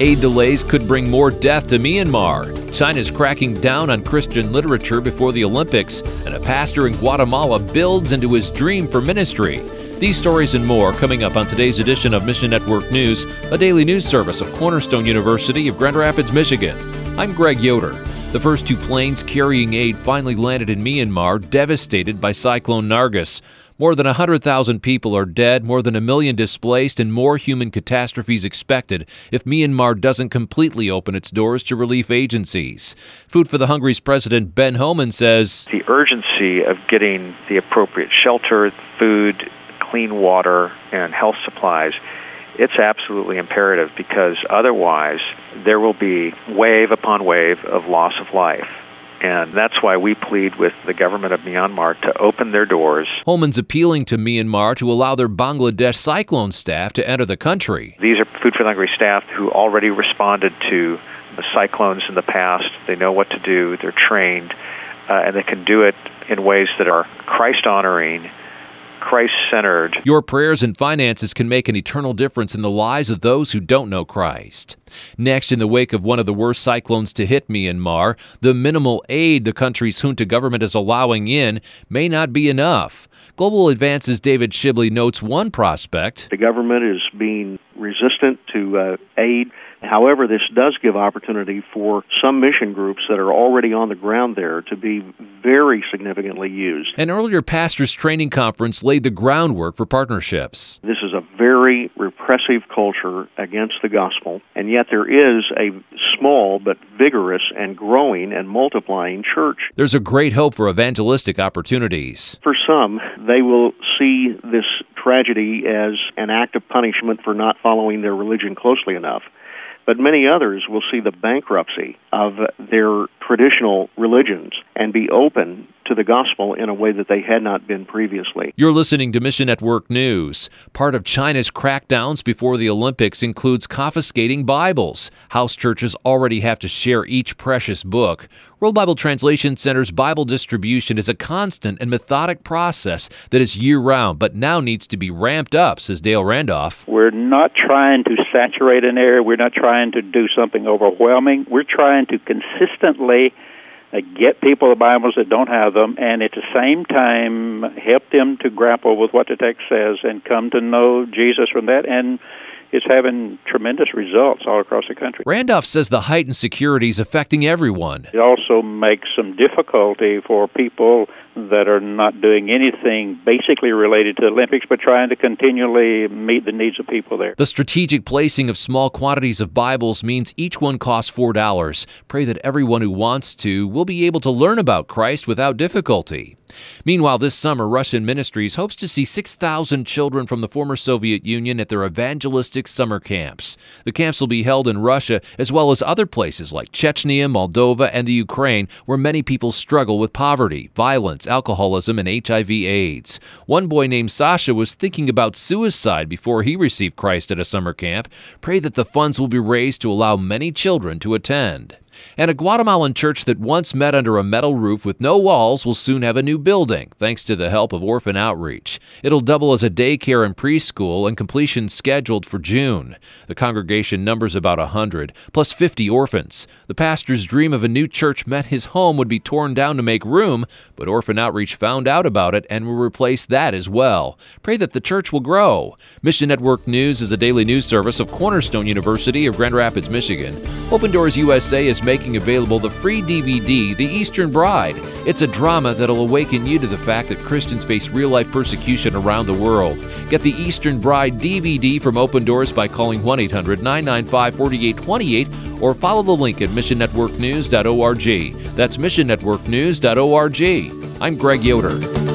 Aid delays could bring more death to Myanmar. China's cracking down on Christian literature before the Olympics, and a pastor in Guatemala builds into his dream for ministry. These stories and more coming up on today's edition of Mission Network News, a daily news service of Cornerstone University of Grand Rapids, Michigan. I'm Greg Yoder. The first two planes carrying aid finally landed in Myanmar, devastated by Cyclone Nargis. More than 100,000 people are dead, more than 1 million displaced, and more human catastrophes expected if Myanmar doesn't completely open its doors to relief agencies. Food for the Hungry's President Ben Homan says, the urgency of getting the appropriate shelter, food, clean water, and health supplies, it's absolutely imperative, because otherwise there will be wave upon wave of loss of life. And that's why we plead with the government of Myanmar to open their doors. Holman's appealing to Myanmar to allow their Bangladesh cyclone staff to enter the country. These are Food for the Hungry staff who already responded to the cyclones in the past. They know what to do, they're trained, and they can do it in ways that are Christ-honoring, Christ-centered. Your prayers and finances can make an eternal difference in the lives of those who don't know Christ. Next, in the wake of one of the worst cyclones to hit Myanmar, the minimal aid the country's junta government is allowing in may not be enough. Global Advance's David Shibley notes one prospect. The government is being resistant to aid. However, this does give opportunity for some mission groups that are already on the ground there to be very significantly used. An earlier pastors' training conference laid the groundwork for partnerships. This is a very repressive culture against the gospel, and yet there is a small but vigorous and growing and multiplying church. There's a great hope for evangelistic opportunities. For some, they will see this tragedy as an act of punishment for not following their religion closely enough. But many others will see the bankruptcy of their traditional religions and be open to the gospel in a way that they had not been previously. You're listening to Mission Network News. Part of China's crackdowns before the Olympics includes confiscating Bibles. House churches already have to share each precious book. World Bible Translation Center's Bible distribution is a constant and methodic process that is year-round, but now needs to be ramped up, says Dale Randolph. We're not trying to saturate an area. We're not trying to do something overwhelming. We're trying to consistently get people the Bibles that don't have them, and at the same time help them to grapple with what the text says and come to know Jesus from that, and it's having tremendous results all across the country. Randolph says the heightened security is affecting everyone. It also makes some difficulty for people that are not doing anything basically related to the Olympics, but trying to continually meet the needs of people there. The strategic placing of small quantities of Bibles means each one costs $4. Pray that everyone who wants to will be able to learn about Christ without difficulty. Meanwhile, this summer, Russian Ministries hopes to see 6,000 children from the former Soviet Union at their evangelistic summer camps. The camps will be held in Russia as well as other places like Chechnya, Moldova, and the Ukraine, where many people struggle with poverty, violence, alcoholism, and HIV/AIDS. One boy named Sasha was thinking about suicide before he received Christ at a summer camp. Pray that the funds will be raised to allow many children to attend. And a Guatemalan church that once met under a metal roof with no walls will soon have a new building, thanks to the help of Orphan Outreach. It'll double as a daycare and preschool, and completion scheduled for June. The congregation numbers about 100, plus 50 orphans. The pastor's dream of a new church meant his home would be torn down to make room, but Orphan Outreach found out about it and will replace that as well. Pray that the church will grow. Mission Network News is a daily news service of Cornerstone University of Grand Rapids, Michigan. Open Doors USA is making available the free DVD, The Eastern Bride. It's a drama that'll awaken you to the fact that Christians face real-life persecution around the world. Get The Eastern Bride DVD from Open Doors by calling 1-800-995-4828 or follow the link at missionnetworknews.org. That's missionnetworknews.org. I'm Greg Yoder.